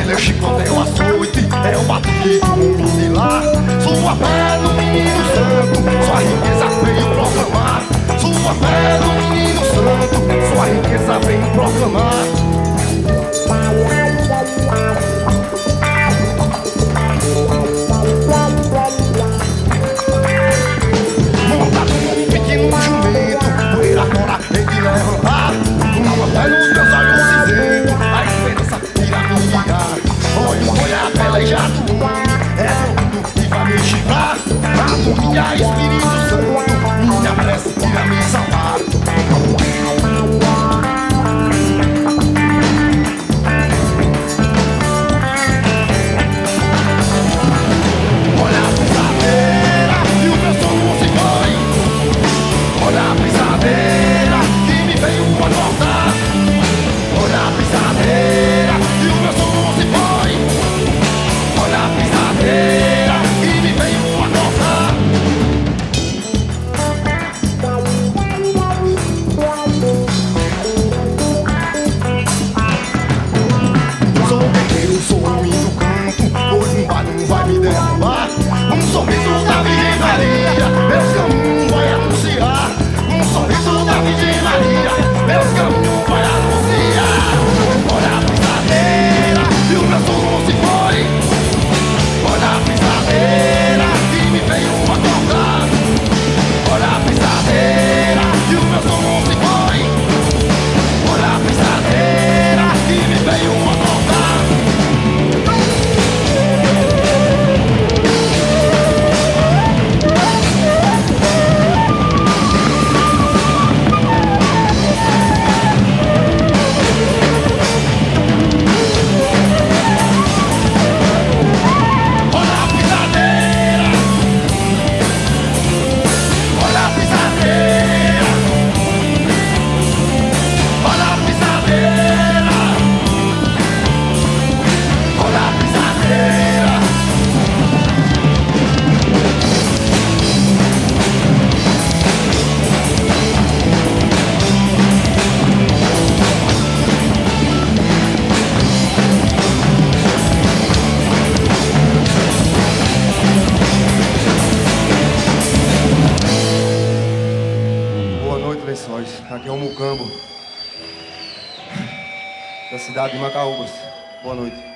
meu chicote é o açoite, é o batuque do mundo de lá. Sua fé no menino santo, sua riqueza veio proclamar. Sua fé no menino santo, sua riqueza veio proclamar. Montado num pequeno jumento, poeira fora, hei de levantar. Uma fé nos meus olhos cinzentos, a esperança irá me guiar. Olha a pelejado, é meu tudo que vai me chifrar. Aleluia, Espírito Santo, minha prece irá me salvar. Olha a pisadeira e o meu som se foi. Olha a pisadeira que me veio acordar. Olha a pisadeira e o meu som se foi. Olha a pisadeira que me veio acordar. Sou guerreiro, sou homem do canto, hoje um barulho vai me derrubar. Um sorriso da Virgem Maria, meus caminhos vai anunciar. Um sorriso da Virgem Maria, meus caminhos vai anunciar. Olha a pisadeira e o meu som se foi. Olha a pisadeira que me veio acordar. Olha a pisadeira e o meu som se foi. Olha a pisadeira que me veio acordar. Aqui é o Mucambo, da cidade de Macaúbas. Boa noite.